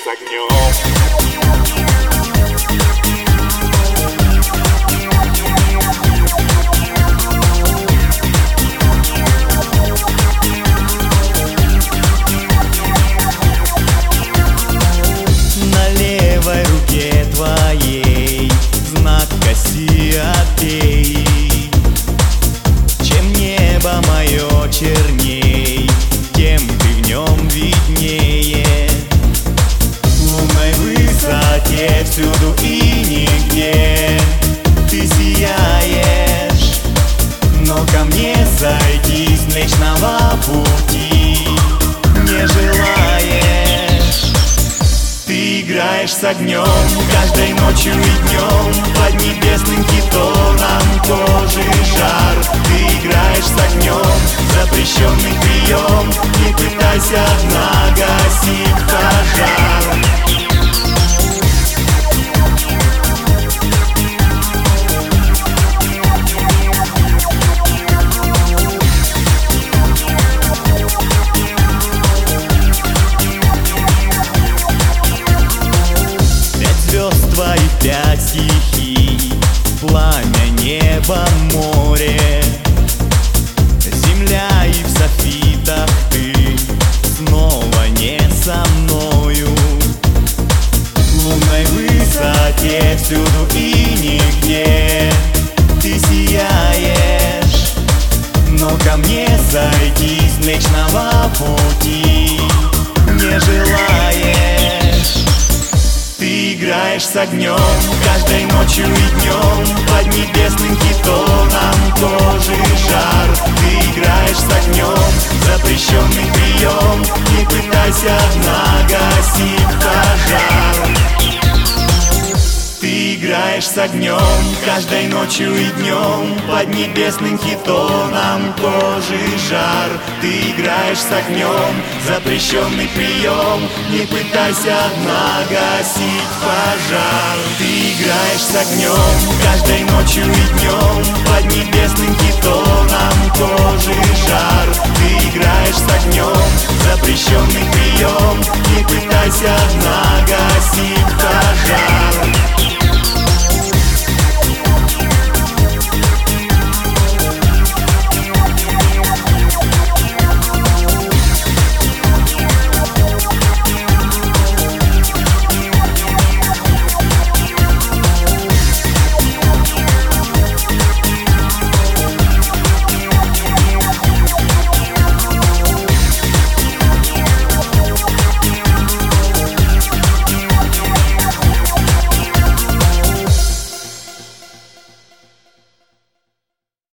На левой руке твоей знак Кассиопеи. Чем небо мое черней, тем ты в нем виднее. В лунной высоте всюду и нигде ты сияешь, но ко мне сойтись Млечного Пути не желаешь. Ты играешь с огнем каждой ночью и днем, под небесным китоном кожи жар. Ты играешь с огнем, запрещенный прием, не пытайся одна гасить пожар. Звезд твоих 5 стихий, пламя, небо, море, земля и в софитах ты снова не со мною. В лунной высоте всюду и нигде ты сияешь, но ко мне сойтись Млечного Пути не желаешь. Ты играешь с огнем каждой ночью и днем, под небесным китоном кожи жар. Ты играешь с огнем, запрещенный прием, не пытайся одна гасить пожар. Ты играешь с огнем каждой ночью и днем, под небесным хитоном кожи жар. Ты играешь с огнем, запрещенный прием, не пытайся одна гасить пожар. Ты играешь с огнем каждой ночью и днем, под небесным хитоном кожи жар. Ты играешь с огнем, запрещенный прием,